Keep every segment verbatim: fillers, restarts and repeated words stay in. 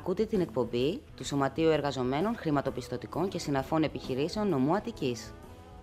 Ακούτε την εκπομπή του Σωματείου Εργαζομένων Χρηματοπιστωτικών και Συναφών Επιχειρήσεων Νομού Αττικής.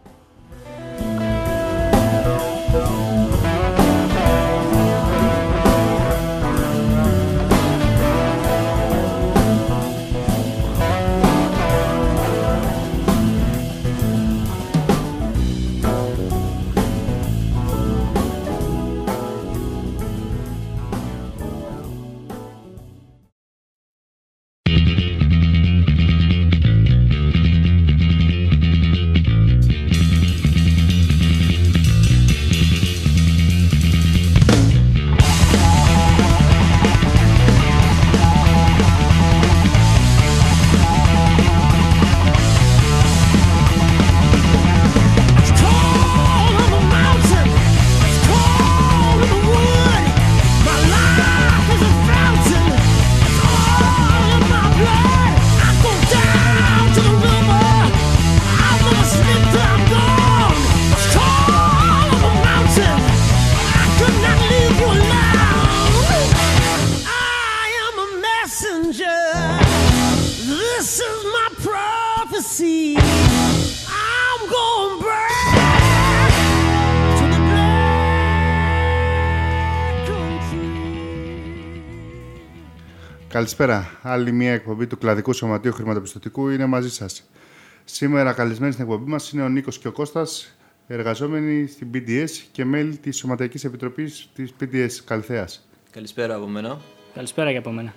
Καλησπέρα. Άλλη μια εκπομπή του Κλαδικού Σωματείου Χρηματοπιστωτικού είναι μαζί σας. Σήμερα καλεσμένοι στην εκπομπή μας είναι ο Νίκος και ο Κώστας, εργαζόμενοι στην πι ντι ες και μέλη της Σωματειακής Επιτροπής της πι ντι ες Καλυθέας. Καλησπέρα από μένα. Καλησπέρα και από μένα.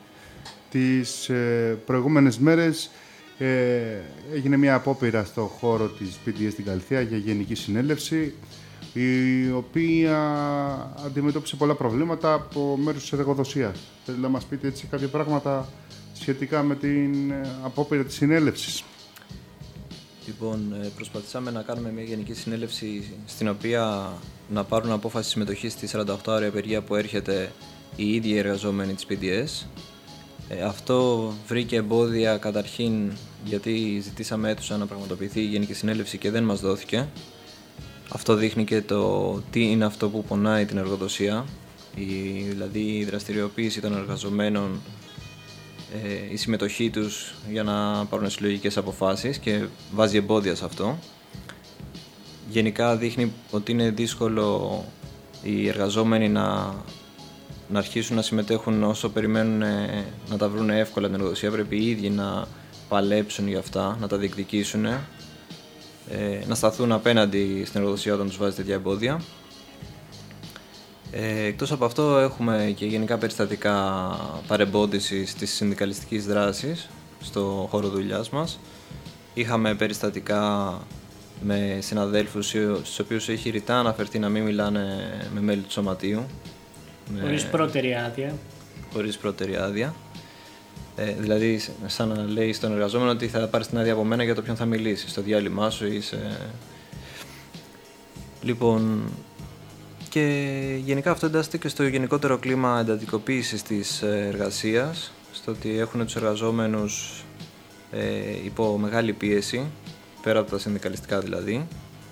Τις ε, προηγούμενες μέρες ε, έγινε μια απόπειρα στο χώρο της πι ντι ες στην Καλυθέα για γενική συνέλευση, η οποία αντιμετώπισε πολλά προβλήματα από μέρους της εργοδοσίας. Θέλετε να μας πείτε έτσι κάποια πράγματα σχετικά με την απόπειρα της συνέλευσης? Λοιπόν, προσπαθήσαμε να κάνουμε μια γενική συνέλευση στην οποία να πάρουν απόφαση συμμετοχή στη σαρανταοκτώ ώρια απεργία που έρχεται οι ίδιοι οι εργαζόμενοι της πι ντι ες. Ε, αυτό βρήκε εμπόδια καταρχήν γιατί ζητήσαμε αίθουσα να πραγματοποιηθεί η γενική συνέλευση και δεν μας δόθηκε. Αυτό δείχνει και το τι είναι αυτό που πονάει την εργοδοσία, η, δηλαδή η δραστηριοποίηση των εργαζομένων, ε, η συμμετοχή τους για να πάρουν συλλογικές αποφάσεις και βάζει εμπόδια σε αυτό. Γενικά δείχνει ότι είναι δύσκολο οι εργαζόμενοι να, να αρχίσουν να συμμετέχουν όσο περιμένουν ε, να τα βρουν εύκολα την εργοδοσία. Πρέπει οι ίδιοι να παλέψουν για αυτά, να τα διεκδικήσουν. Ε, να σταθούν απέναντι στην εργοδοσία όταν τους βάζει τέτοια εμπόδια. Ε, εκτός από αυτό έχουμε και γενικά περιστατικά παρεμπόδισης της συνδικαλιστικής δράσης στο χώρο δουλειάς μας. Είχαμε περιστατικά με συναδέλφους στους οποίους έχει ρητά αναφερθεί να μην μιλάνε με μέλη του σωματείου. Χωρίς πρώτερη άδεια. Χωρίς πρώτερη άδεια. Ε, δηλαδή, σαν να λέει στον εργαζόμενο ότι θα πάρεις την άδεια από μένα για το ποιον θα μιλήσει, στο διάλειμμά σου ή σε... Λοιπόν, και γενικά αυτό εντάσσεται και στο γενικότερο κλίμα εντατικοποίησης της εργασίας, στο ότι έχουν τους εργαζόμενους ε, υπό μεγάλη πίεση, πέρα από τα συνδικαλιστικά δηλαδή.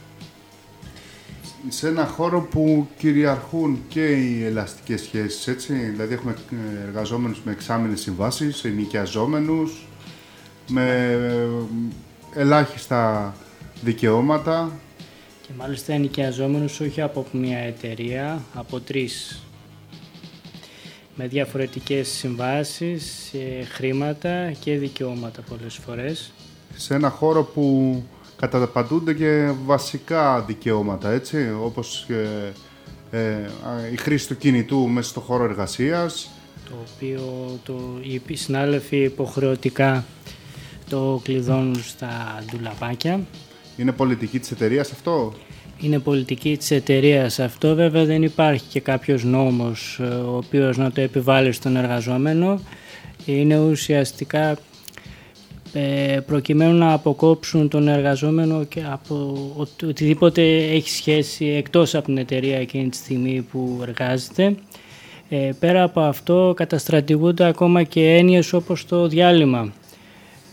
Σε ένα χώρο που κυριαρχούν και οι ελαστικές σχέσεις, έτσι, δηλαδή έχουμε εργαζόμενους με εξάμηνες συμβάσεις, ενοικιαζόμενους, με ελάχιστα δικαιώματα. Και μάλιστα ενοικιαζόμενους όχι από μια εταιρεία, από τρεις, με διαφορετικές συμβάσεις, χρήματα και δικαιώματα πολλές φορές. Σε ένα χώρο που καταπατούνται και βασικά δικαιώματα, έτσι, όπως ε, ε, η χρήση του κινητού μέσα στο χώρο εργασίας. Το οποίο το, οι συνάδελφοι υποχρεωτικά το κλειδώνουν στα ντουλαπάκια. Είναι πολιτική της εταιρείας αυτό? Είναι πολιτική της εταιρείας αυτό. Βέβαια δεν υπάρχει και κάποιος νόμος ο οποίος να το επιβάλλει στον εργαζόμενο. Είναι ουσιαστικά προκειμένου να αποκόψουν τον εργαζόμενο και από οτιδήποτε έχει σχέση εκτός από την εταιρεία εκείνη τη στιγμή που εργάζεται. Ε, πέρα από αυτό καταστρατηγούνται ακόμα και έννοιες όπως το διάλειμμα.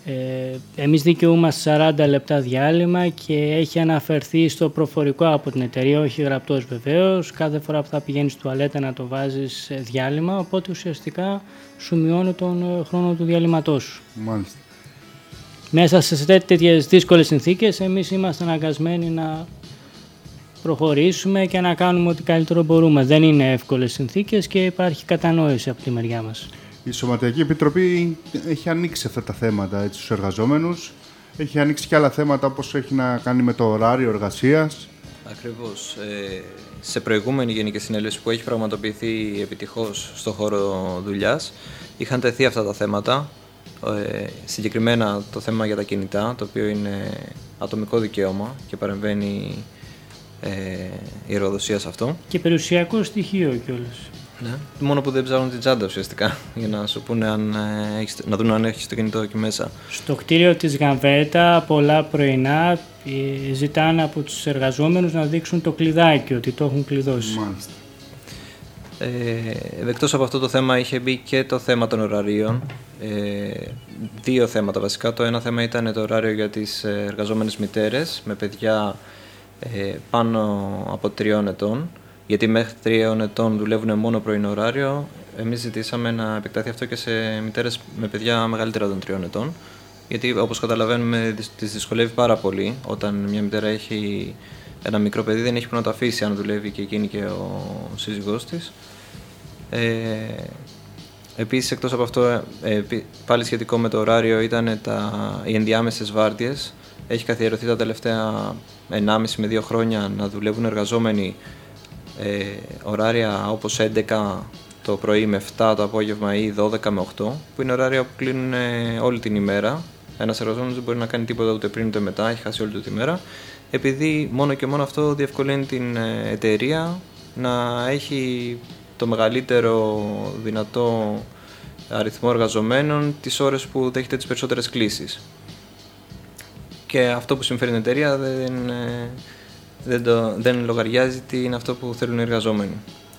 Ε, εμείς δικαιούμαστε σαράντα λεπτά διάλειμμα και έχει αναφερθεί στο προφορικό από την εταιρεία, όχι γραπτός βεβαίως, κάθε φορά που θα πηγαίνεις στη τουαλέτα να το βάζεις διάλειμμα, οπότε ουσιαστικά σου μειώνει τον χρόνο του διαλυματός σου. Μάλιστα. Μέσα σε τέτοιες δύσκολες συνθήκες εμείς είμαστε αναγκασμένοι να προχωρήσουμε και να κάνουμε ό,τι καλύτερο μπορούμε. Δεν είναι εύκολες συνθήκες και υπάρχει κατανόηση από τη μεριά μας. Η Σωματειακή Επιτροπή έχει ανοίξει αυτά τα θέματα έτσι, στους εργαζόμενους. Έχει ανοίξει και άλλα θέματα όπως έχει να κάνει με το ωράριο εργασίας. Ακριβώς. Ε, σε προηγούμενη Γενική Συνέλευση που έχει πραγματοποιηθεί επιτυχώς στον χώρο δουλειάς, είχαν τεθεί αυτά τα θέματα. Ε, συγκεκριμένα το θέμα για τα κινητά, το οποίο είναι ατομικό δικαίωμα και παρεμβαίνει ε, η εργοδοσία σε αυτό. Και περιουσιακό στοιχείο κιόλας. Ναι. Μόνο που δεν ψάχνουν την τσάντα ουσιαστικά για να σου πούνε αν έχεις, να δουν αν έχεις το κινητό εκεί μέσα. Στο κτίριο της Γαμβέτα πολλά πρωινά ζητάνε από τους εργαζόμενους να δείξουν το κλειδάκι, ότι το έχουν κλειδώσει. Μάλιστα. Ε, εκτός από αυτό το θέμα είχε μπει και το θέμα των ωραρίων. Ε, δύο θέματα βασικά. Το ένα θέμα ήταν το ωράριο για τις εργαζόμενες μητέρες με παιδιά ε, πάνω από τριών ετών. Γιατί μέχρι τριών ετών δουλεύουν μόνο πρωινό ωράριο. Εμείς ζητήσαμε να επεκταθεί αυτό και σε μητέρες με παιδιά μεγαλύτερα των τριών ετών. Γιατί όπως καταλαβαίνουμε τις δυσκολεύει πάρα πολύ όταν μια μητέρα έχει ένα μικρό παιδί, δεν έχει που να το αφήσει αν δουλεύει και εκείνη και ο σύζυγός της. Ε, επίσης εκτός από αυτό, ε, πάλι σχετικό με το ωράριο, ήταν τα, οι ενδιάμεσες βάρδιες. Έχει καθιερωθεί τα τελευταία ενάμιση με δύο χρόνια να δουλεύουν εργαζόμενοι Ε, ωράρια όπως έντεκα το πρωί με εφτά το απόγευμα ή δώδεκα με οκτώ, που είναι ωράρια που κλείνουν ε, όλη την ημέρα. Ένας εργαζόμενος δεν μπορεί να κάνει τίποτα ούτε πριν ούτε μετά, έχει χάσει όλη του τη μέρα, επειδή μόνο και μόνο αυτό διευκολύνει την ε, εταιρεία να έχει το μεγαλύτερο δυνατό αριθμό εργαζομένων τις ώρες που δέχεται τις περισσότερες κλήσεις. Και αυτό που συμφέρει την εταιρεία δεν... Ε, Δεν, το, δεν λογαριάζει τι είναι αυτό που θέλουν οι εργαζόμενοι.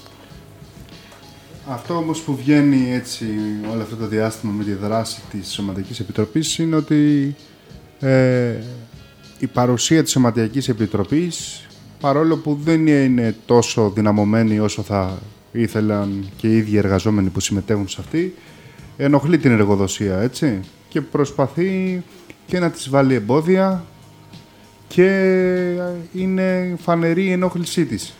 Αυτό όμως που βγαίνει έτσι όλο αυτό το διάστημα με τη δράση της Σωματειακής Επιτροπής είναι ότι ε, η παρουσία της Σωματειακής Επιτροπής, παρόλο που δεν είναι τόσο δυναμωμένη όσο θα ήθελαν και οι ίδιοι εργαζόμενοι που συμμετέχουν σε αυτή, ενοχλεί την εργοδοσία, έτσι, και προσπαθεί και να της βάλει εμπόδια και είναι φανερή η ενόχλησή της.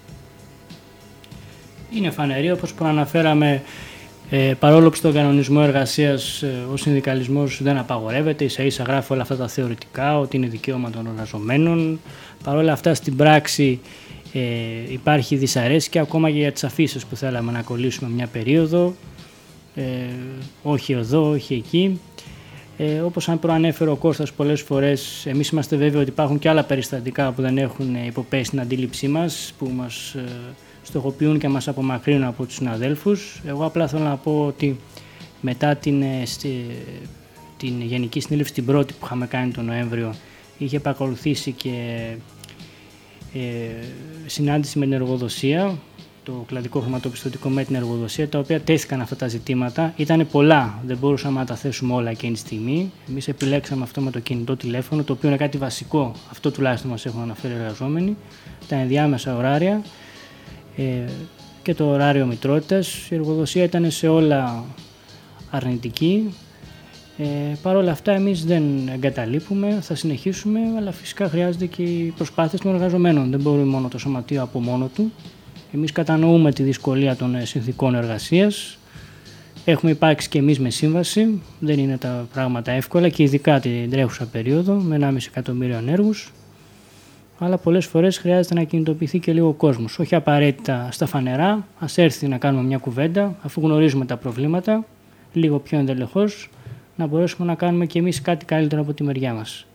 Είναι φανερή, όπως προαναφέραμε, ε, παρόλο που στον κανονισμό εργασίας ε, ο συνδικαλισμός δεν απαγορεύεται, ίσα ίσα γράφει όλα αυτά τα θεωρητικά, ότι είναι δικαίωμα των εργαζομένων. Παρ' όλα αυτά στην πράξη ε, υπάρχει δυσαρέσκεια ακόμα και για τις αφήσεις που θέλαμε να κολλήσουμε μια περίοδο, ε, όχι εδώ, όχι εκεί. Ε, όπως αν προανέφερε ο Κώστας πολλές φορές, εμείς είμαστε βέβαιοι ότι υπάρχουν και άλλα περιστατικά που δεν έχουν υποπέσει την αντίληψή μας, που μας ε, στοχοποιούν και μας απομακρύνουν από τους συναδέλφους. Εγώ απλά θέλω να πω ότι μετά την, ε, στη, την Γενική Συνέλευση την πρώτη που είχαμε κάνει τον Νοέμβριο, είχε επακολουθήσει και ε, συνάντηση με την εργοδοσία, το κλαδικό χρηματοπιστωτικό με την εργοδοσία, τα οποία τέθηκαν αυτά τα ζητήματα. Ήταν πολλά, δεν μπορούσαμε να τα θέσουμε όλα εκείνη τη στιγμή. Εμείς επιλέξαμε αυτό με το κινητό τηλέφωνο, το οποίο είναι κάτι βασικό, αυτό τουλάχιστον μας έχουν αναφέρει οι εργαζόμενοι, τα ενδιάμεσα ωράρια ε, και το ωράριο μητρότητας. Η εργοδοσία ήταν σε όλα αρνητική. Ε, Παρ' όλα αυτά εμείς δεν εγκαταλείπουμε, θα συνεχίσουμε, αλλά φυσικά χρειάζεται και οι προσπάθειες των εργαζομένων. Δεν μπορεί μόνο το σωματείο από μόνο του. Εμείς κατανοούμε τη δυσκολία των συνθηκών εργασίας. Έχουμε υπάρξει και εμείς με σύμβαση. Δεν είναι τα πράγματα εύκολα και ειδικά την τρέχουσα περίοδο με ενάμιση εκατομμύριο ανέργους. Αλλά πολλές φορές χρειάζεται να κινητοποιηθεί και λίγο ο κόσμος. Όχι απαραίτητα στα φανερά. Ας έρθει να κάνουμε μια κουβέντα, αφού γνωρίζουμε τα προβλήματα, λίγο πιο ενδελεχώς, να μπορέσουμε να κάνουμε και εμείς κάτι καλύτερο από τη μεριά μας.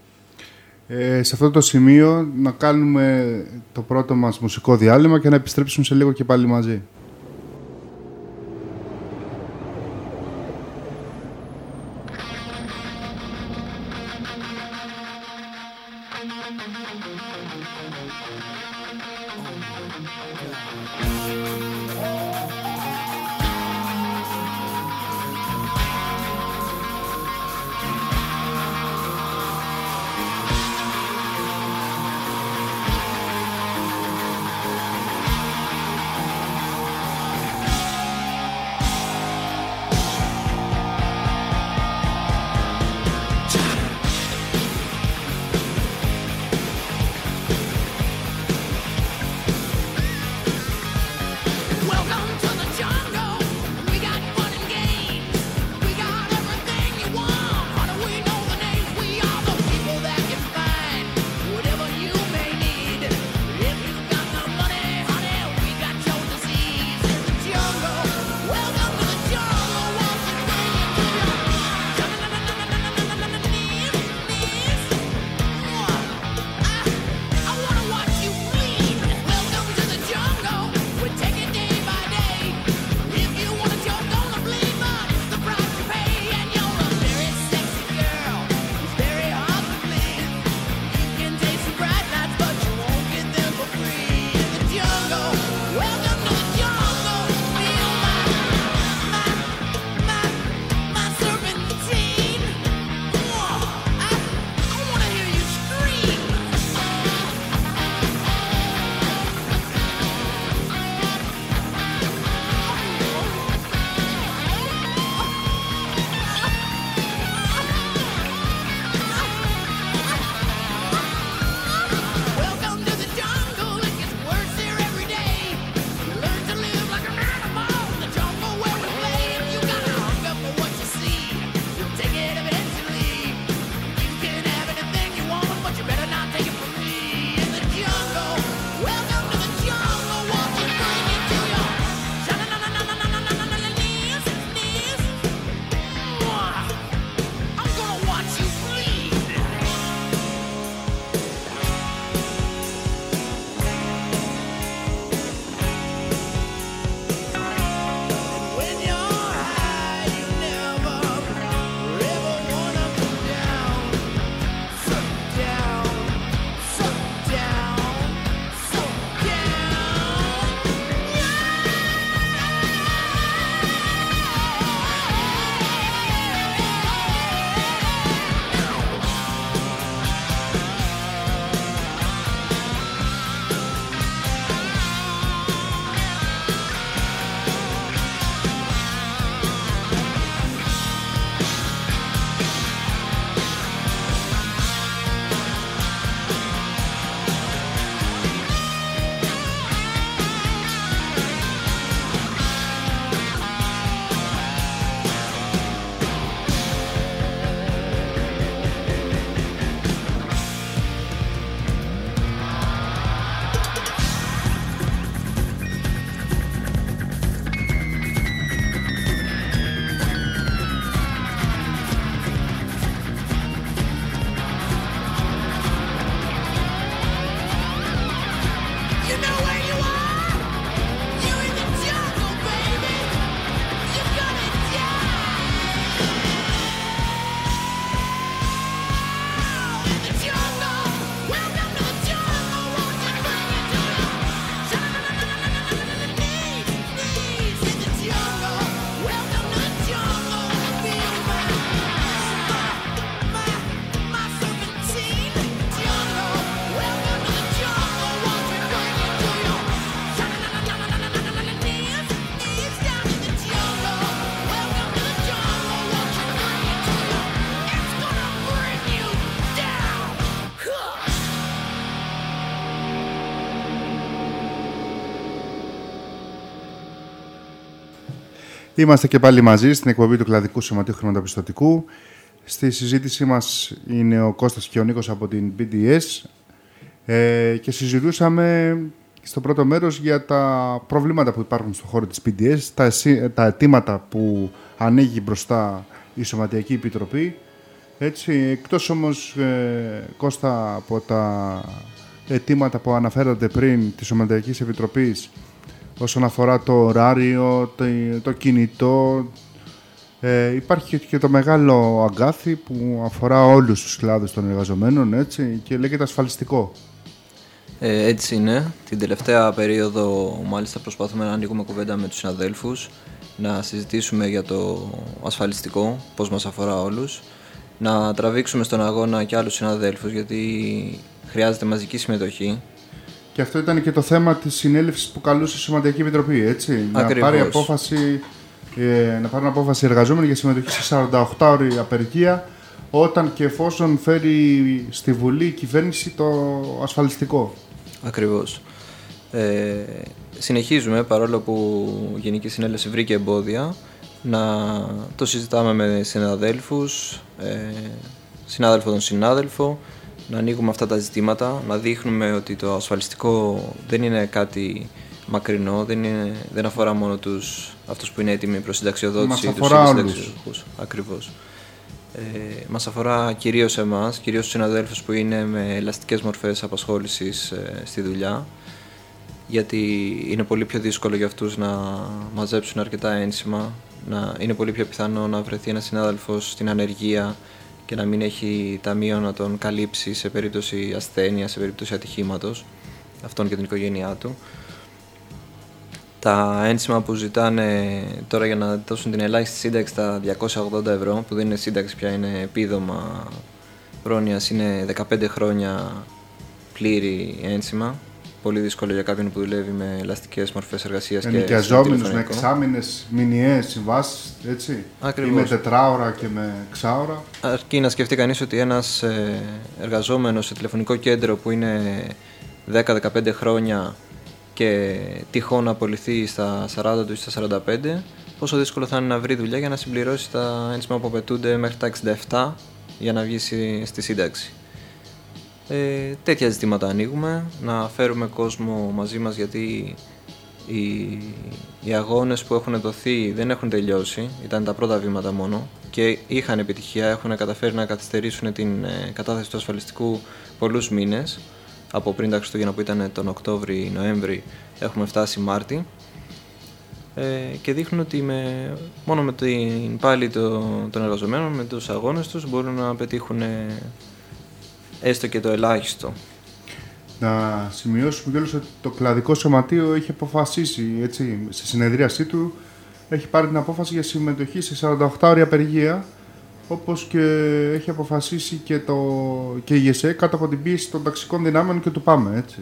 Ε, σε αυτό το σημείο να κάνουμε το πρώτο μας μουσικό διάλειμμα και να επιστρέψουμε σε λίγο και πάλι μαζί. Oh Είμαστε και πάλι μαζί στην εκπομπή του Κλαδικού Σωματείου Χρηματοπιστωτικού. Στη συζήτησή μας είναι ο Κώστας και ο Νίκος από την πι ντι ες ε, και συζητούσαμε στο πρώτο μέρος για τα προβλήματα που υπάρχουν στον χώρο της πι ντι ες, τα, τα αιτήματα που ανοίγει μπροστά η Σωματιακή Επιτροπή. Έτσι, εκτός όμως, ε, Κώστα, από τα αιτήματα που αναφέρατε πριν της Σωματιακής Επιτροπής όσον αφορά το ωράριο, το, το κινητό, ε, υπάρχει και το μεγάλο αγκάθι που αφορά όλους τους κλάδους των εργαζομένων, έτσι, και λέγεται ασφαλιστικό. Ε, έτσι είναι. Την τελευταία περίοδο μάλιστα προσπαθούμε να ανοίγουμε κουβέντα με τους συναδέλφους, να συζητήσουμε για το ασφαλιστικό, πώς μας αφορά όλους, να τραβήξουμε στον αγώνα και άλλους συναδέλφους, γιατί χρειάζεται μαζική συμμετοχή. Και αυτό ήταν και το θέμα της συνέλευσης που καλούσε η Σωματιακή Επιτροπή, έτσι. Ακριβώς. Να πάρει απόφαση, ε, να πάρουν απόφαση εργαζόμενοι για συμμετοχή σε σαρανταοκτάωρη απεργία, όταν και εφόσον φέρει στη Βουλή η κυβέρνηση το ασφαλιστικό. Ακριβώς. Ε, συνεχίζουμε, παρόλο που η Γενική Συνέλευση βρήκε εμπόδια, να το συζητάμε με συναδέλφους, ε, συνάδελφο τον συνάδελφο, να ανοίγουμε αυτά τα ζητήματα, να δείχνουμε ότι το ασφαλιστικό δεν είναι κάτι μακρινό, δεν, είναι, δεν αφορά μόνο τους, αυτούς που είναι έτοιμοι προς συνταξιοδότηση, μας αφορά όλους. Ακριβώς. Ε, μας αφορά κυρίως εμάς, κυρίως τους συναδέλφους που είναι με ελαστικές μορφές απασχόλησης ε, στη δουλειά, γιατί είναι πολύ πιο δύσκολο για αυτούς να μαζέψουν αρκετά ένσημα, να είναι πολύ πιο πιθανό να βρεθεί ένας συνάδελφος στην ανεργία και να μην έχει ταμείο να τον καλύψει σε περίπτωση ασθένειας, σε περίπτωση ατυχήματος, αυτόν και την οικογένειά του. Τα ένσημα που ζητάνε τώρα για να δώσουν την ελάχιστη σύνταξη, τα διακόσια ογδόντα ευρώ, που δεν είναι σύνταξη πια, είναι επίδομα πρόνοιας, είναι δεκαπέντε χρόνια πλήρη ένσημα. Πολύ δύσκολο για κάποιον που δουλεύει με ελαστικές μορφές εργασίας. Ενοικιαζόμενους με εξάμηνες, μηνιαίες συμβάσεις, έτσι. Ακριβώς. Ή με τετράωρα και με εξάωρα. Αρκεί να σκεφτεί κανείς ότι ένας εργαζόμενος σε τηλεφωνικό κέντρο που είναι δέκα με δεκαπέντε χρόνια και τυχόν να απολυθεί στα σαράντα του ή στα σαράντα πέντε, πόσο δύσκολο θα είναι να βρει δουλειά για να συμπληρώσει τα ένσημα που απαιτούνται μέχρι τα εξήντα επτά για να βγει στη σύνταξη. Ε, τέτοια ζητήματα ανοίγουμε, να φέρουμε κόσμο μαζί μας, γιατί οι, οι αγώνες που έχουν δοθεί δεν έχουν τελειώσει, ήταν τα πρώτα βήματα μόνο και είχαν επιτυχία, έχουν καταφέρει να καθυστερήσουν την ε, κατάθεση του ασφαλιστικού πολλούς μήνες. Από πριν τα Χριστούγεννα που ήταν τον Οκτώβρη-Νοέμβρη έχουμε φτάσει Μάρτι, ε, και δείχνουν ότι με, μόνο με την πάλη το, των εργαζομένων, με τους αγώνες τους μπορούν να πετύχουν ε, έστω και το ελάχιστο. Να σημειώσουμε κιόλας ότι το Κλαδικό Σωματείο έχει αποφασίσει, έτσι, στη συνεδρίασή του, έχει πάρει την απόφαση για συμμετοχή σε σαρανταοκτάωρη απεργία, όπως και έχει αποφασίσει και, το, και η ΕΣΕ κάτω από την πίεση των ταξικών δυνάμεων και του ΠΑΜΕ, έτσι.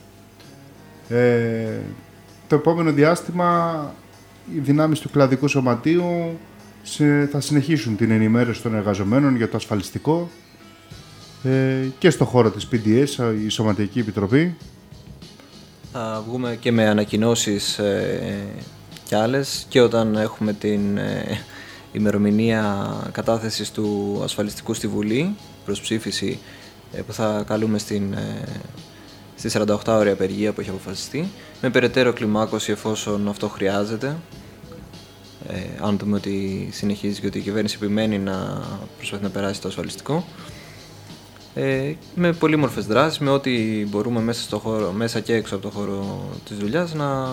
Ε, το επόμενο διάστημα οι δυνάμεις του Κλαδικού Σωματείου σε, θα συνεχίσουν την ενημέρωση των εργαζομένων για το ασφαλιστικό ε, και στο χώρο της πι ντι ες, η Σωματιακή Επιτροπή. Θα βγούμε και με ανακοινώσεις ε, κι άλλες, και όταν έχουμε την ε, ημερομηνία κατάθεσης του ασφαλιστικού στη Βουλή προς ψήφιση, ε, που θα καλούμε στην, ε, στη σαρανταοκτάωρη απεργία που έχει αποφασιστεί, με περαιτέρω κλιμάκωση εφόσον αυτό χρειάζεται. Ε, αν δούμε ότι συνεχίζει και ότι η κυβέρνηση επιμένει να προσπαθεί να περάσει το ασφαλιστικό, ε, με πολύμορφες δράσεις, με ό,τι μπορούμε μέσα, στο χώρο, μέσα και έξω από το χώρο της δουλειάς να,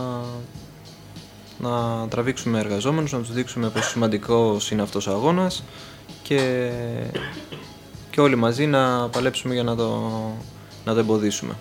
να τραβήξουμε εργαζόμενους, να τους δείξουμε πόσο σημαντικός είναι αυτός ο αγώνας και, και όλοι μαζί να παλέψουμε για να το, να το εμποδίσουμε.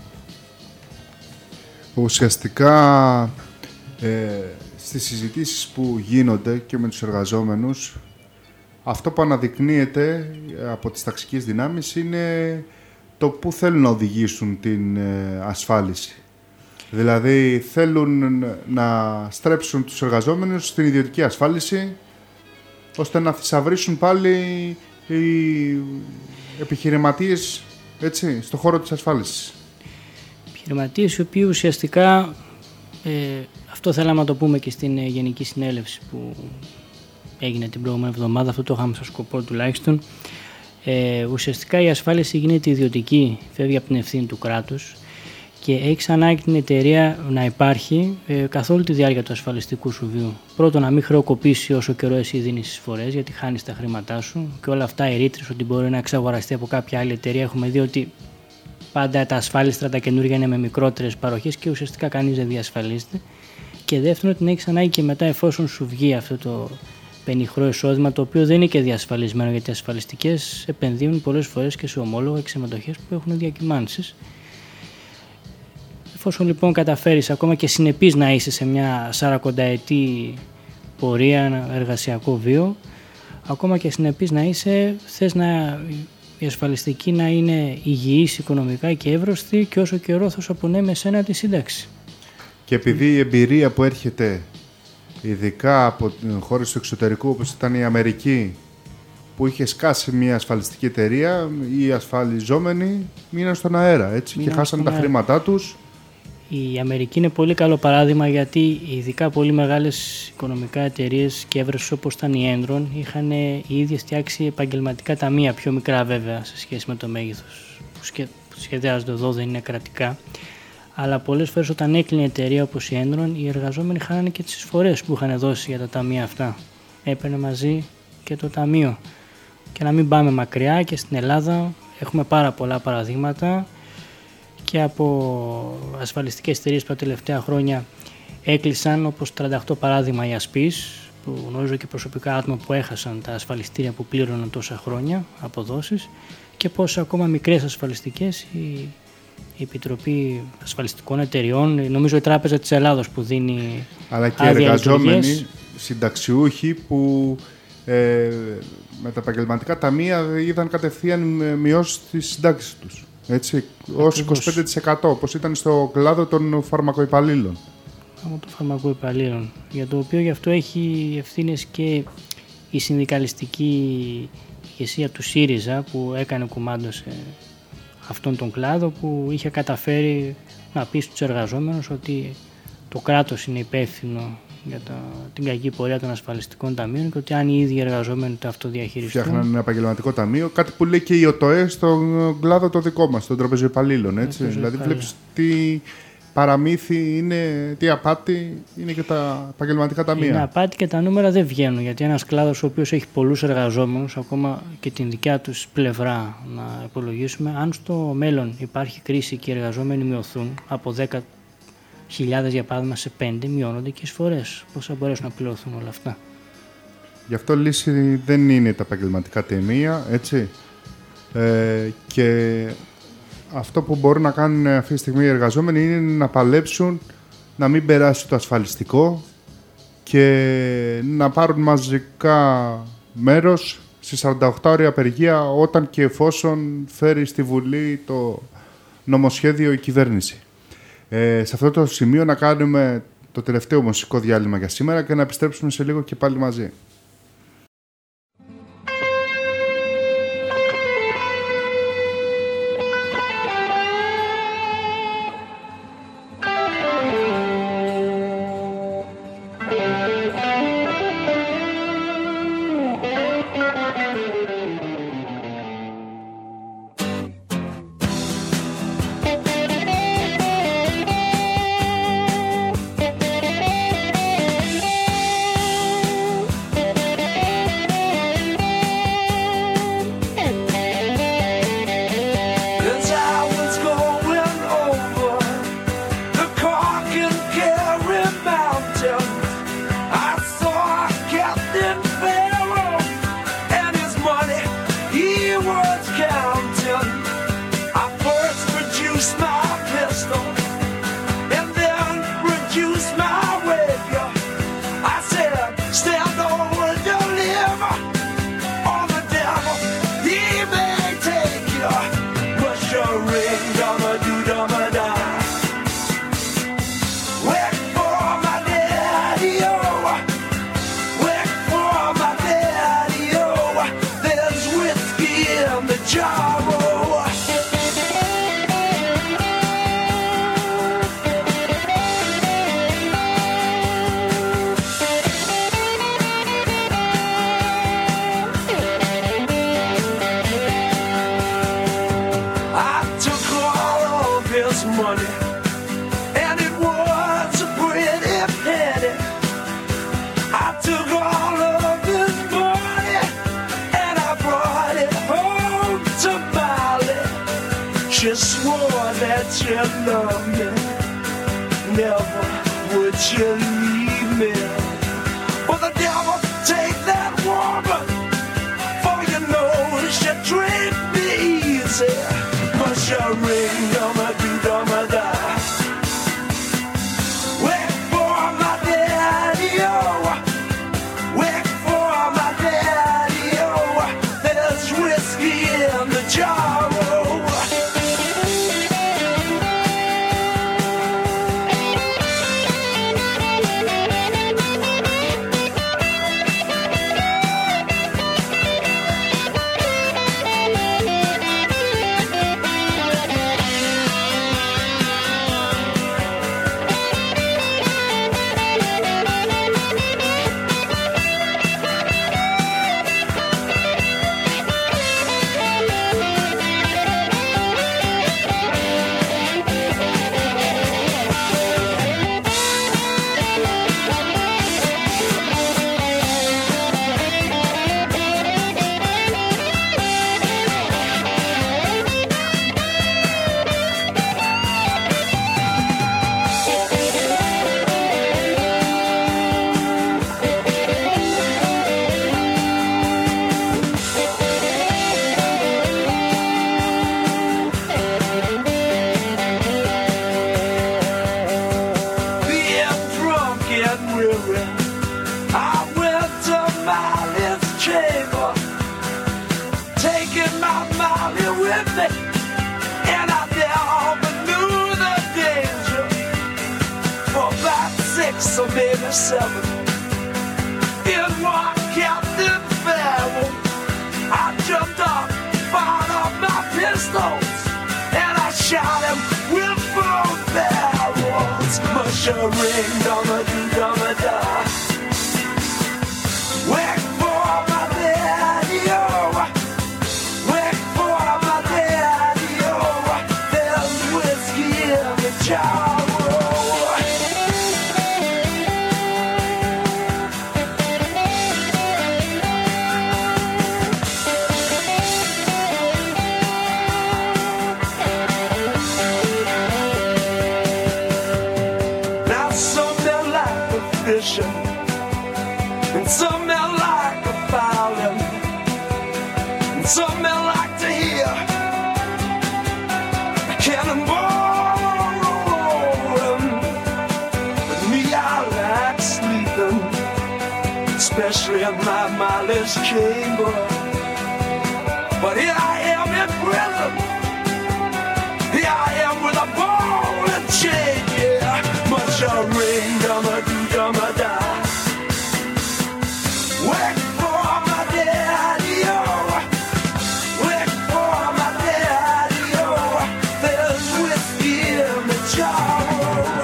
Ουσιαστικά ε, στις συζητήσεις που γίνονται και με τους εργαζόμενους, αυτό που αναδεικνύεται από τις ταξικές δυνάμεις είναι το που θέλουν να οδηγήσουν την ε, ασφάλιση. Δηλαδή θέλουν να στρέψουν τους εργαζόμενους στην ιδιωτική ασφάλιση, ώστε να θησαυρίσουν πάλι οι επιχειρηματίες, έτσι, στον χώρο της ασφάλισης. Επιχειρηματίες οι οποίοι ουσιαστικά Ε, αυτό θέλαμε να το πούμε και στην ε, Γενική Συνέλευση που έγινε την προηγούμενη εβδομάδα, αυτό το είχαμε στο σκοπό τουλάχιστον. Ε, ουσιαστικά η ασφάλιση γίνεται ιδιωτική, φεύγει από την ευθύνη του κράτους και έχει ανάγκη την εταιρεία να υπάρχει ε, καθ' όλη τη διάρκεια του ασφαλιστικού σου βίου. Πρώτον, να μην χρεοκοπήσει όσο καιρό εσύ δίνεις εισφορές, γιατί χάνεις τα χρήματά σου και όλα αυτά οι ρήτρες ότι μπορεί να εξαγοραστεί από κάποια άλλη εταιρεία. Έχουμε δει ότι πάντα τα ασφάλιστρα, τα καινούργια είναι με μικρότερες παροχές και ουσιαστικά κανείς δεν διασφαλίζεται. Και δεύτερον, ότι έχεις ανάγκη και μετά, εφόσον σου βγει αυτό το πενιχρό εισόδημα, το οποίο δεν είναι και διασφαλισμένο, γιατί οι ασφαλιστικές επενδύουν πολλές φορές και σε ομόλογα και σε μετοχές που έχουν διακυμάνσεις. Εφόσον λοιπόν καταφέρεις ακόμα και συνεπής να είσαι σε μια σαρακονταετή πορεία, ένα εργασιακό βίο, ακόμα και συνεπής να είσαι, θες να, η ασφαλιστική να είναι υγιής οικονομικά και εύρωστη και όσο καιρό θα σου απονέμει εσένα τη σύνταξη. Και επειδή η εμπειρία που έρχεται ειδικά από χώρες του εξωτερικού, όπως ήταν η Αμερική, που είχε σκάσει μια ασφαλιστική εταιρεία, οι ασφαλιζόμενοι μείναν στον αέρα, έτσι, και χάσανε τα χρήματά τους. Η Αμερική είναι πολύ καλό παράδειγμα, γιατί ειδικά πολύ μεγάλες οικονομικά εταιρείες και εύρωσες όπως ήταν η Enron είχαν οι ίδιες φτιάξει επαγγελματικά ταμεία, πιο μικρά βέβαια σε σχέση με το μέγεθος που, σχε, που σχεδιάζονται εδώ, δεν είναι κρατικά. Αλλά πολλές φορές όταν έκλεινε η εταιρεία όπως η Enron, οι εργαζόμενοι χάνανε και τις εισφορές που είχαν δώσει για τα ταμεία αυτά. Έπαιρνε μαζί και το ταμείο. Και να μην πάμε μακριά, και στην Ελλάδα έχουμε πάρα πολλά παραδείγματα και από ασφαλιστικές εταιρείες που τα τελευταία χρόνια έκλεισαν, όπως τριάντα οκτώ παράδειγμα η Ασπής, που γνωρίζω και προσωπικά άτομα που έχασαν τα ασφαλιστήρια που πλήρωναν τόσα χρόνια αποδόσεις, και πόσες ακόμα μικρές ασφαλιστικές η η Επιτροπή Ασφαλιστικών Εταιριών, νομίζω η Τράπεζα της Ελλάδος που δίνει. Αλλά και εργαζόμενοι, συνταξιούχοι που ε, με τα επαγγελματικά ταμεία είδαν κατευθείαν μειώσεις στις συντάξεις τους. Έτσι, ως είκοσι πέντε τοις εκατό, όπως ήταν στο κλάδο των φαρμακοϊπαλλήλων. Από των φαρμακοϊπαλλήλων, για το οποίο γι' αυτό έχει ευθύνες και η συνδικαλιστική ηγεσία του ΣΥΡΙΖΑ που έκανε κουμάντο σε αυτόν τον κλάδο, που είχε καταφέρει να πει στους εργαζόμενους ότι το κράτος είναι υπεύθυνο για τα, την κακή πορεία των ασφαλιστικών ταμείων και ότι αν οι ίδιοι εργαζόμενοι το αυτοδιαχειριστούν. Φτιάχναν ένα επαγγελματικό ταμείο, κάτι που λέει και η ΟΤΟΕ στον κλάδο το δικό μας, των τραπεζοϊπαλλήλων. Έτσι. Δηλαδή βλέπεις τι παραμύθι είναι, τι απάτη είναι και τα επαγγελματικά ταμεία. Είναι απάτη και τα νούμερα δεν βγαίνουν, γιατί ένας κλάδος ο οποίος έχει πολλούς εργαζόμενους, ακόμα και την δικιά τους πλευρά να υπολογίσουμε, αν στο μέλλον υπάρχει κρίση και οι εργαζόμενοι μειωθούν από δέκα χιλιάδες για παράδειγμα σε πέντε, μειώνονται και οι εισφορές. Πώς θα μπορέσουν να πληρωθούν όλα αυτά. Γι' αυτό λύση δεν είναι τα επαγγελματικά ταμεία, έτσι. Ε, και αυτό που μπορούν να κάνουν αυτή τη στιγμή οι εργαζόμενοι είναι να παλέψουν να μην περάσει το ασφαλιστικό και να πάρουν μαζικά μέρος στη σαράντα οκτώ ώρια απεργία όταν και εφόσον φέρει στη Βουλή το νομοσχέδιο η κυβέρνηση. Ε, σε αυτό το σημείο να κάνουμε το τελευταίο μουσικό διάλειμμα για σήμερα και να επιστρέψουμε σε λίγο και πάλι μαζί. love me, never would you leave me. But the devil take that woman, for you know she treat me easy. But she ring, dumma do, dumma die. Wait for my daddy, oh. Wait for my daddy, oh. There's whiskey in the jar, oh. So maybe seven. In one Captain Farrell, I jumped up, fired up my pistols, and I shot him with both barrels. Mush a ring, dumma do, dumma da. Wait for my daddy, oh. Wait for my daddy, oh. There's whiskey in the jar. And some men like a violin, and some men like to hear a cannonball rolling. But me, I like sleeping, especially in my mindless chamber. But here I am in prison, here I am with a ball and chain, yeah. Much a ring, dumma do, dumma die. Wait for my daddy, oh. Wait for my daddy, oh. There's whiskey in the jar, oh.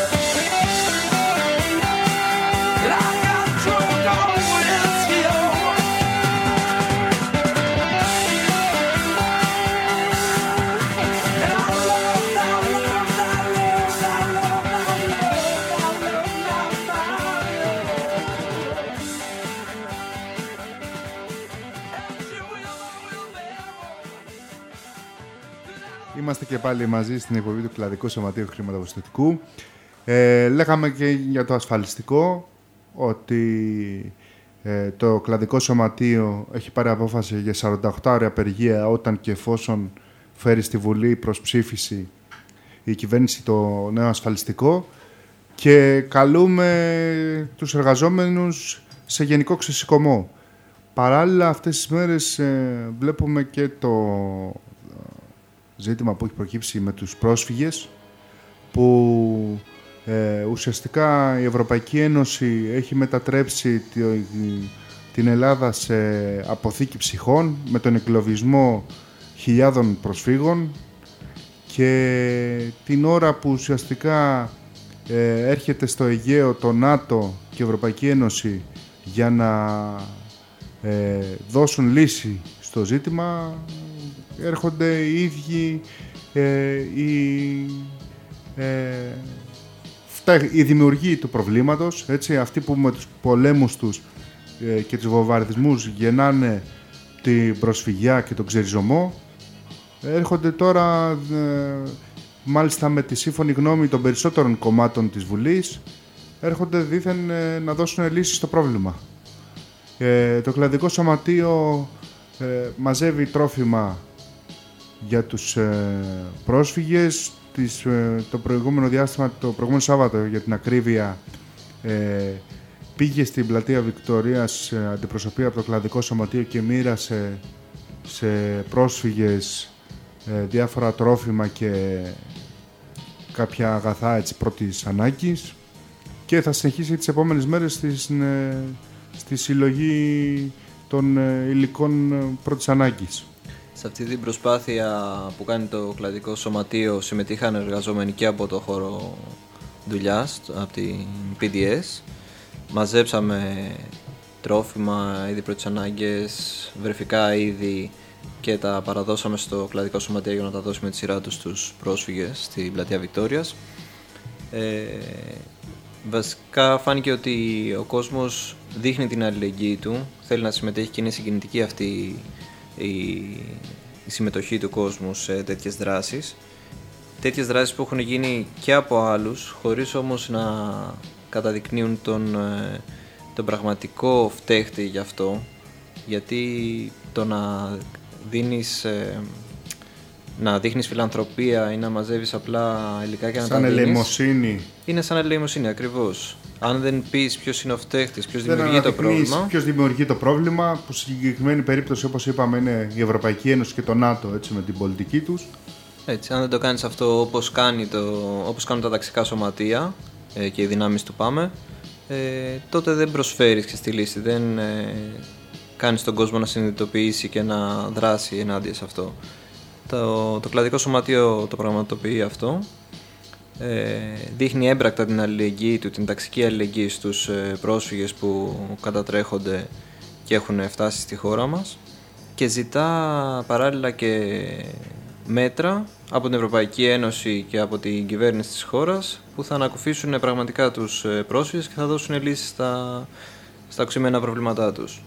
And I got drunk on whiskey, oh. And I love, I love, I love, I love, I love, I love, I love. Είμαστε και πάλι μαζί στην εκπομπή του Κλαδικού Σωματείου Χρηματοπιστωτικού. Ε, λέγαμε και για το ασφαλιστικό ότι ε, το Κλαδικό Σωματείο έχει πάρει απόφαση για σαράντα οκτώ ώρια απεργία όταν και εφόσον φέρει στη Βουλή προς ψήφιση η κυβέρνηση το νέο ασφαλιστικό και καλούμε τους εργαζόμενους σε γενικό ξεσηκωμό. Παράλληλα αυτές τις μέρες ε, βλέπουμε και το ζήτημα που έχει προκύψει με τους πρόσφυγες που ε, ουσιαστικά η Ευρωπαϊκή Ένωση έχει μετατρέψει τη, την Ελλάδα σε αποθήκη ψυχών με τον εγκλωβισμό χιλιάδων προσφύγων και την ώρα που ουσιαστικά ε, έρχεται στο Αιγαίο το ΝΑΤΟ και η Ευρωπαϊκή Ένωση για να ε, δώσουν λύση στο ζήτημα, έρχονται οι ίδιοι ε, οι, ε, οι δημιουργοί του προβλήματος, έτσι, αυτοί που με τους πολέμους τους ε, και τους βομβαρδισμούς γεννάνε την προσφυγιά και τον ξεριζωμό, έρχονται τώρα ε, μάλιστα με τη σύμφωνη γνώμη των περισσότερων κομμάτων της Βουλής, έρχονται δήθεν να δώσουν λύσεις στο πρόβλημα. Ε, το Κλαδικό Σωματείο ε, μαζεύει τρόφιμα για τους ε, πρόσφυγες. Τις, ε, το προηγούμενο διάστημα, το προηγούμενο Σάββατο για την ακρίβεια, ε, πήγε στην πλατεία Βικτωρίας ε, αντιπροσωπεία από το Κλαδικό Σωματείο και μοίρασε σε πρόσφυγες ε, διάφορα τρόφιμα και κάποια αγαθά έτσι, πρώτης ανάγκης, και θα συνεχίσει τις επόμενες μέρες στη, ε, στη συλλογή των ε, υλικών ε, πρώτης ανάγκης. Σε αυτή την προσπάθεια που κάνει το Κλαδικό Σωματείο συμμετείχαν εργαζόμενοι και από το χώρο δουλειάς, από την πι ντι ες. Μαζέψαμε τρόφιμα, είδη πρώτης ανάγκες, βρεφικά είδη και τα παραδώσαμε στο Κλαδικό Σωματείο για να τα δώσουμε τη σειρά τους στους πρόσφυγες στην πλατεία Βικτόριας. Ε, βασικά φάνηκε ότι ο κόσμος δείχνει την αλληλεγγύη του, θέλει να συμμετέχει και είναι συγκινητική αυτή η, η συμμετοχή του κόσμου σε τέτοιες δράσεις. Τέτοιες δράσεις που έχουν γίνει και από άλλους, χωρίς όμως να καταδεικνύουν τον, τον πραγματικό φταίχτη γι' αυτό, γιατί το να δίνεις, να δείχνεις φιλανθρωπία ή να μαζεύεις απλά υλικά και να σαν τα δίνεις, ελεημοσύνη. Είναι σαν ελεημοσύνη, ακριβώς. Αν δεν πεις ποιος είναι ο φταίχτης, ποιος δημιουργεί το πρόβλημα. Ποιος δημιουργεί το πρόβλημα, που στη συγκεκριμένη περίπτωση, όπως είπαμε, είναι η Ευρωπαϊκή Ένωση και το ΝΑΤΟ, έτσι, με την πολιτική τους. Έτσι, αν δεν το κάνεις αυτό όπως, κάνει το, όπως κάνουν τα ταξικά σωματεία ε, και οι δυνάμεις του ΠΑΜΕ, ε, τότε δεν προσφέρεις και στη λύση, δεν ε, κάνεις τον κόσμο να συνειδητοποιήσει και να δράσει ενάντια σε αυτό. Το, το Κλαδικό Σωματείο το πραγματοποιεί αυτό. Ε, δείχνει έμπρακτα την αλληλεγγύη του, την ταξική αλληλεγγύη στους ε, πρόσφυγες που κατατρέχονται και έχουν φτάσει στη χώρα μας, και ζητά παράλληλα και μέτρα από την Ευρωπαϊκή Ένωση και από την κυβέρνηση της χώρας που θα ανακουφίσουν πραγματικά τους ε, πρόσφυγες και θα δώσουν λύσεις στα, στα οξυμένα προβλήματά τους.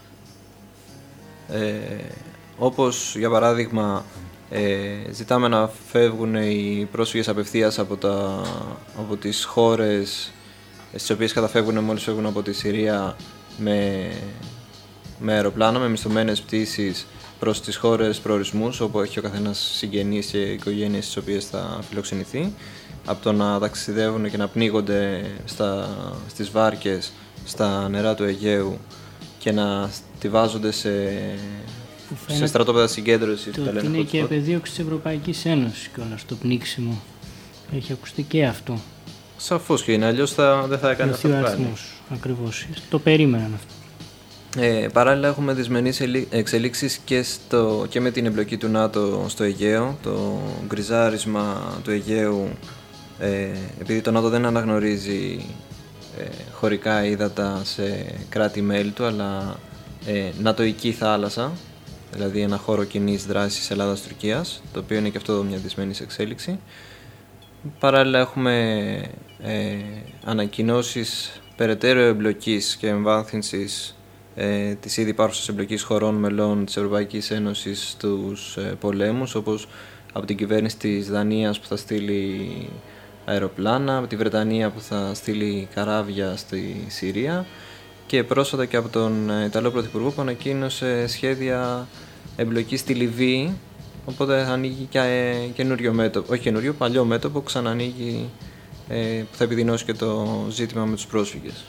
Ε, όπως για παράδειγμα Ε, ζητάμε να φεύγουν οι πρόσφυγες απευθείας από, τα, από τις χώρες στις οποίες καταφεύγουν μόλις φεύγουν από τη Συρία με, με αεροπλάνα, με μισθωμένες πτήσεις προς τις χώρες προορισμούς όπου έχει ο καθένας συγγενείς και οικογένειες στις οποίες θα φιλοξενηθεί, από το να ταξιδεύουν και να πνίγονται στα, στις βάρκες στα νερά του Αιγαίου και να στιβάζονται σε σε στρατόπεδα συγκέντρωσης. Το ότι είναι και επεδίωξη της Ευρωπαϊκής Ένωσης κιόλας το πνίξιμο. Έχει ακουστεί και αυτό. Σαφώς και είναι, αλλιώς θα, δεν θα έκανε αυτό το πράγμα. Ακριβώς. Το περίμεναν αυτό. Ε, παράλληλα έχουμε δυσμενείς εξελίξεις και, στο, και με την εμπλοκή του ΝΑΤΟ στο Αιγαίο. Το γκριζάρισμα του Αιγαίου, ε, επειδή το ΝΑΤΟ δεν αναγνωρίζει ε, χωρικά ύδατα σε κράτη-μέλη του, αλλά ε, νατοϊκή θάλασσα, δηλαδή ένα χώρο κοινής δράσης Ελλάδας-Τουρκίας, το οποίο είναι και αυτό μια δυσμενής εξέλιξη. Παράλληλα έχουμε ε, ανακοινώσεις περαιτέρω εμπλοκής και εμβάθυνσης ε, της ήδη υπάρχουσας εμπλοκής χωρών μελών της Ευρωπαϊκής Ένωσης στους ε, πολέμους, όπως από την κυβέρνηση της Δανίας που θα στείλει αεροπλάνα, από τη Βρετανία που θα στείλει καράβια στη Συρία, και πρόσφατα και από τον Ιταλό Πρωθυπουργό που ανακοίνωσε σχέδια εμπλοκή στη Λιβύη, οπότε ανοίγει και καινούριο μέτωπο, όχι καινούριο, παλιό μέτωπο, ξανανοίγει, που θα επιδεινώσει και το ζήτημα με τους πρόσφυγες.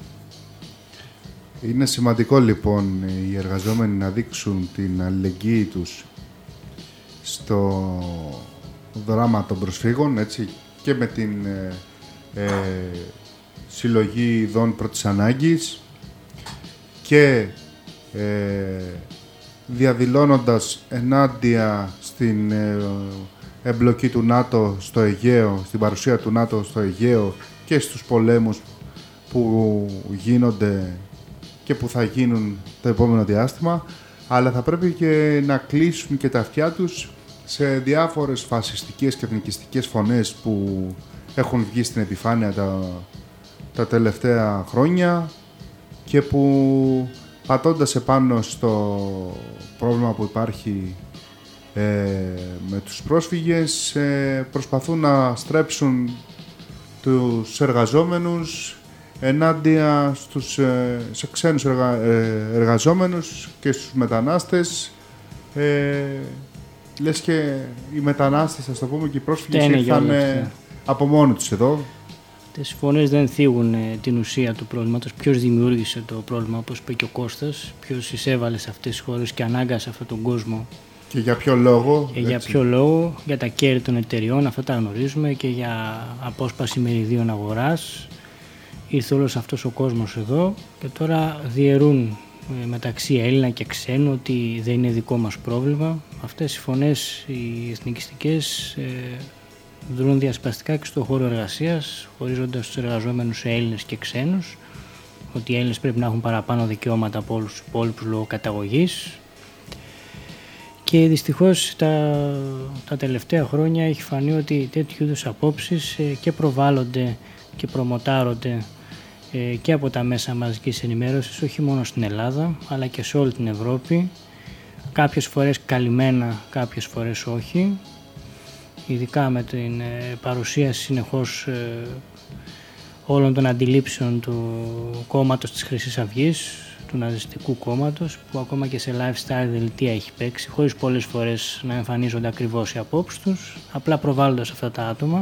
Είναι σημαντικό λοιπόν οι εργαζόμενοι να δείξουν την αλληλεγγύη τους στο δράμα των προσφύγων, έτσι, και με την ε, ε, συλλογή ειδών πρώτης ανάγκης και ε, διαδηλώνοντας ενάντια στην ε, εμπλοκή του ΝΑΤΟ στο Αιγαίο, στην παρουσία του ΝΑΤΟ στο Αιγαίο και στους πολέμους που γίνονται και που θα γίνουν το επόμενο διάστημα, αλλά θα πρέπει και να κλείσουν και τα αυτιά τους σε διάφορες φασιστικές και εθνικιστικές φωνές που έχουν βγει στην επιφάνεια τα, τα τελευταία χρόνια και που πατώντας επάνω στο πρόβλημα που υπάρχει με τους πρόσφυγες, ε, προσπαθούν να στρέψουν τους εργαζόμενους ενάντια στους, ε, σε ξένους εργα, ε, εργαζόμενους και στους μετανάστες. Ε, λες και οι μετανάστες, ας το πούμε, και οι πρόσφυγες ήρθαν από μόνοι τους εδώ. Αυτές οι φωνές δεν θίγουν ε, την ουσία του προβλήματος. Ποιος δημιούργησε το πρόβλημα, όπως είπε και ο Κώστας, ποιος εισέβαλε σε αυτές τις χώρες και ανάγκασε αυτόν τον κόσμο. Και για ποιο λόγο. Και για ποιο λόγο, για τα κέρδη των εταιριών, αυτά τα γνωρίζουμε, και για απόσπαση μεριδίων αγοράς. Ήρθε όλος αυτός ο κόσμος εδώ και τώρα διαιρούν ε, μεταξύ Έλληνα και ξένου ότι δεν είναι δικό μας πρόβλημα. Αυτές οι φωνές, οι εθνικιστικές, ε, δρούν διασπαστικά και στον χώρο εργασίας, χωρίζοντας τους εργαζόμενους σε Έλληνες και ξένους, ότι οι Έλληνες πρέπει να έχουν παραπάνω δικαιώματα από όλους τους υπόλοιπους λόγω καταγωγής. Και δυστυχώς τα, τα τελευταία χρόνια έχει φανεί ότι τέτοιου είδους απόψεις ε, και προβάλλονται και προμοτάρονται ε, και από τα μέσα μαζικής ενημέρωσης, όχι μόνο στην Ελλάδα αλλά και σε όλη την Ευρώπη, κάποιες φορές καλυμμένα, κάποιες φορές όχι, ειδικά με την ε, παρουσίαση συνεχώς ε, όλων των αντιλήψεων του κόμματος της Χρυσής Αυγής, του ναζιστικού κόμματος, που ακόμα και σε lifestyle δελτία έχει παίξει, χωρίς πολλές φορές να εμφανίζονται ακριβώς οι απόψεις τους, απλά προβάλλοντας αυτά τα άτομα.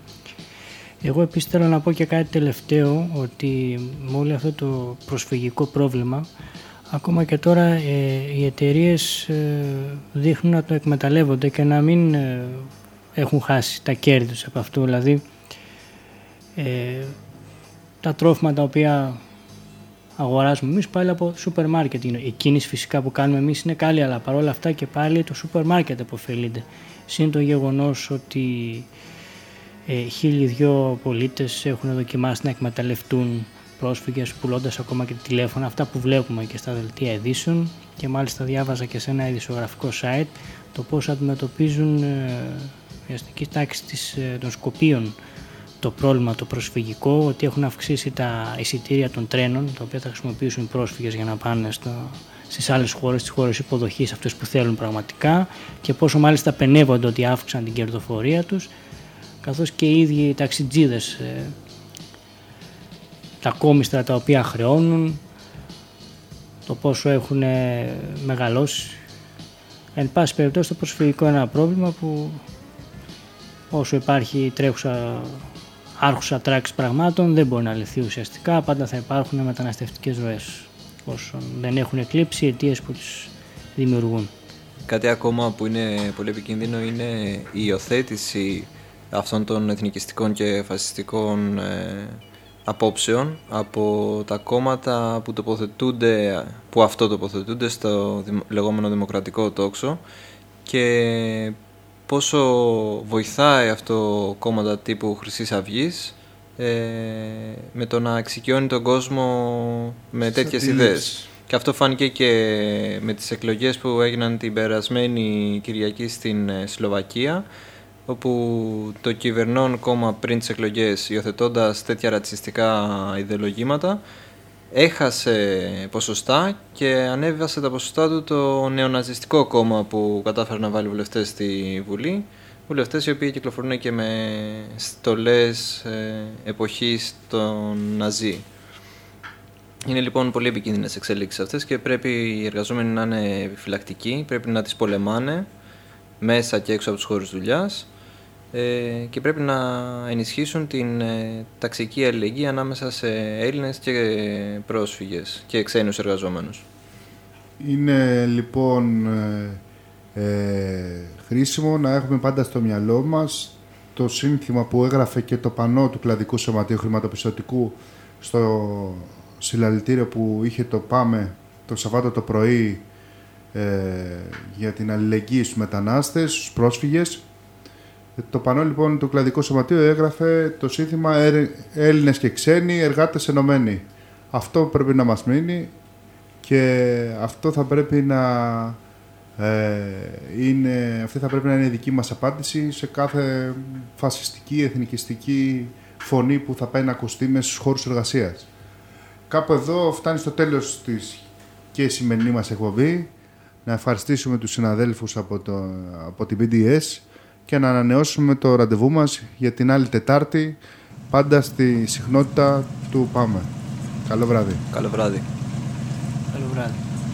Εγώ επίσης θέλω να πω και κάτι τελευταίο, ότι με όλο αυτό το προσφυγικό πρόβλημα, ακόμα και τώρα ε, οι εταιρείες ε, δείχνουν να το εκμεταλλεύονται και να μην ε, έχουν χάσει τα κέρδη τους από αυτό. Δηλαδή ε, τα τρόφιμα τα οποία αγοράζουμε εμείς πάλι από σούπερ μάρκετ. Η κίνηση φυσικά που κάνουμε εμείς είναι καλή, αλλά παρόλα αυτά και πάλι το σούπερ μάρκετ επωφελείται. Συν το γεγονός ότι ε, χίλιοι δυο πολίτες έχουν δοκιμάσει να εκμεταλλευτούν πρόσφυγες πουλώντας ακόμα και τηλέφωνα, αυτά που βλέπουμε και στα δελτία ειδήσεων, και μάλιστα διάβαζα και σε ένα ειδησιογραφικό site το πώς αντιμετωπίζουν ε, η αστική τάξη της, ε, των Σκοπίων το πρόβλημα το προσφυγικό, ότι έχουν αυξήσει τα εισιτήρια των τρένων, τα οποία θα χρησιμοποιήσουν οι πρόσφυγες για να πάνε στο, στις άλλες χώρες, στις χώρες υποδοχής, αυτές που θέλουν πραγματικά, και πόσο μάλιστα πενεύονται ότι αύξησαν την κερδοφορία τους, καθώς και οι ίδιοι οι ταξιτζίδες, ε, τα κόμιστρα τα οποία χρεώνουν, το πόσο έχουν ε, μεγαλώσει. Εν πάση περιπτώσει, το προσφυγικό είναι ένα πρόβλημα που όσο υπάρχει τρέχουσα άρχουσα τράξη πραγμάτων δεν μπορεί να λυθεί ουσιαστικά, πάντα θα υπάρχουν μεταναστευτικές ροές όσων δεν έχουν εκλείψει οι αιτίες που τους δημιουργούν. Κάτι ακόμα που είναι πολύ επικίνδυνο είναι η υιοθέτηση αυτών των εθνικιστικών και φασιστικών ε, απόψεων από τα κόμματα που τοποθετούνται, που αυτό τοποθετούνται στο λεγόμενο δημοκρατικό τόξο, και πόσο βοηθάει αυτό κόμματα τύπου Χρυσής Αυγής ε, με το να εξοικειώνει τον κόσμο με τέτοιες ιδέες. Και αυτό φάνηκε και με τις εκλογές που έγιναν την περασμένη Κυριακή στην Σλοβακία, όπου το κυβερνών κόμμα πριν τις εκλογές, υιοθετώντας τέτοια ρατσιστικά ιδεολογήματα, έχασε ποσοστά και ανέβασε τα ποσοστά του το νεοναζιστικό κόμμα που κατάφερε να βάλει βουλευτές στη Βουλή. Βουλευτές οι οποίοι κυκλοφορούν και με στολές ε, εποχής των Ναζί. Είναι λοιπόν πολύ επικίνδυνες εξέλιξεις αυτές και πρέπει οι εργαζόμενοι να είναι επιφυλακτικοί, πρέπει να τις πολεμάνε μέσα και έξω από τους χώρους δουλειάς ε, και πρέπει να ενισχύσουν την ε, ταξική αλληλεγγύη ανάμεσα σε Έλληνες και πρόσφυγες και ξένους εργαζόμενους. Είναι λοιπόν ε, ε, χρήσιμο να έχουμε πάντα στο μυαλό μας το σύνθημα που έγραφε και το πανό του Κλαδικού Σωματείου Χρηματοπιστωτικού στο συλλαλητήριο που είχε το ΠΑΜΕ το Σαββάτο το πρωί ε, για την αλληλεγγύη στους μετανάστες, στους πρόσφυγες. Το πανό λοιπόν του Κλαδικού Σωματείου έγραφε το σύνθημα Έλληνες και ξένοι, εργάτες ενωμένοι. Αυτό πρέπει να μας μείνει και αυτό θα πρέπει να ε, είναι, αυτή θα πρέπει να είναι η δική μας απάντηση σε κάθε φασιστική, εθνικιστική φωνή που θα πάει να ακουστεί μέσα στους χώρους εργασίας. Κάπου εδώ φτάνει στο τέλος της και η σημερινή μας εκπομπή. να ευχαριστήσουμε τους συναδέλφους από, το, από την πι ντι ες και να ανανεώσουμε το ραντεβού μας για την άλλη Τετάρτη, πάντα στη συχνότητα του Πάμε. Καλό βράδυ. Καλό βράδυ. Καλό βράδυ.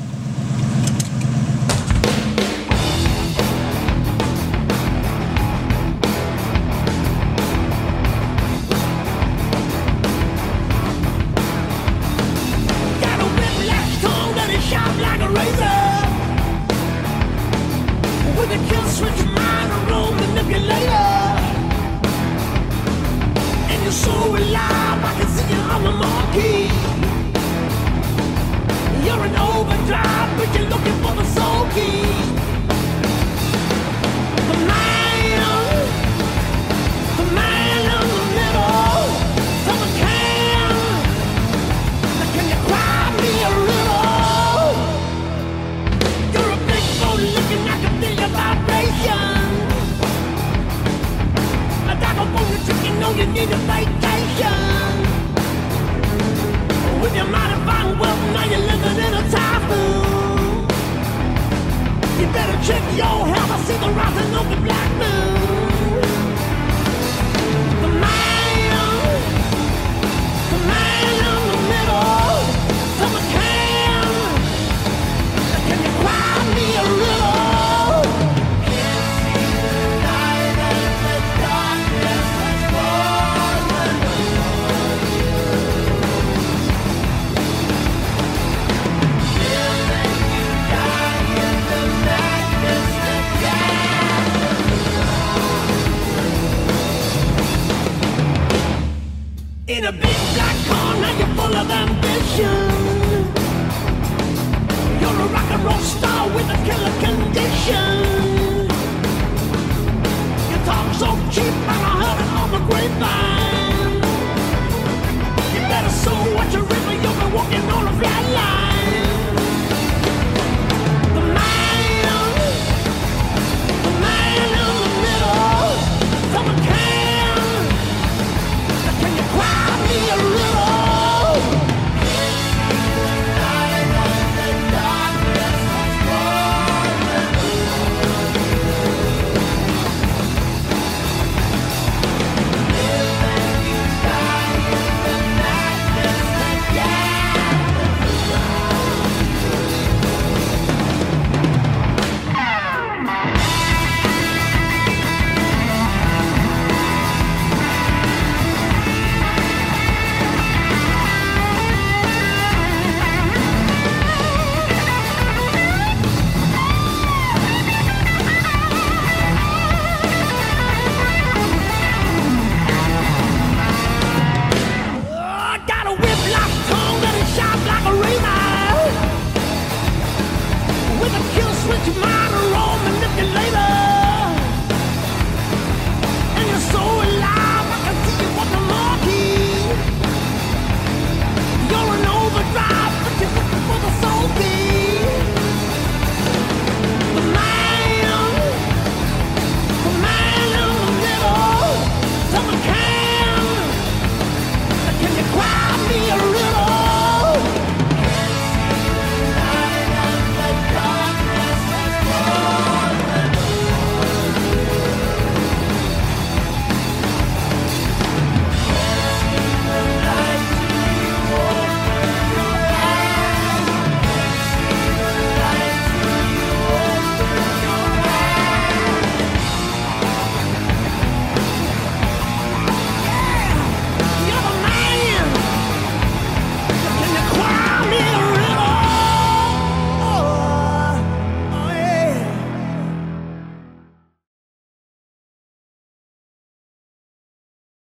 In a big black car, now you're full of ambition. You're a rock and roll star with a killer condition. You talk so cheap, and I heard it on the grapevine. You better so watch your river, you'll be walking on a flat line. The man, the man in the middle, someone can, can you cry me a little? With a kill switch, mind, a roll, manipulate.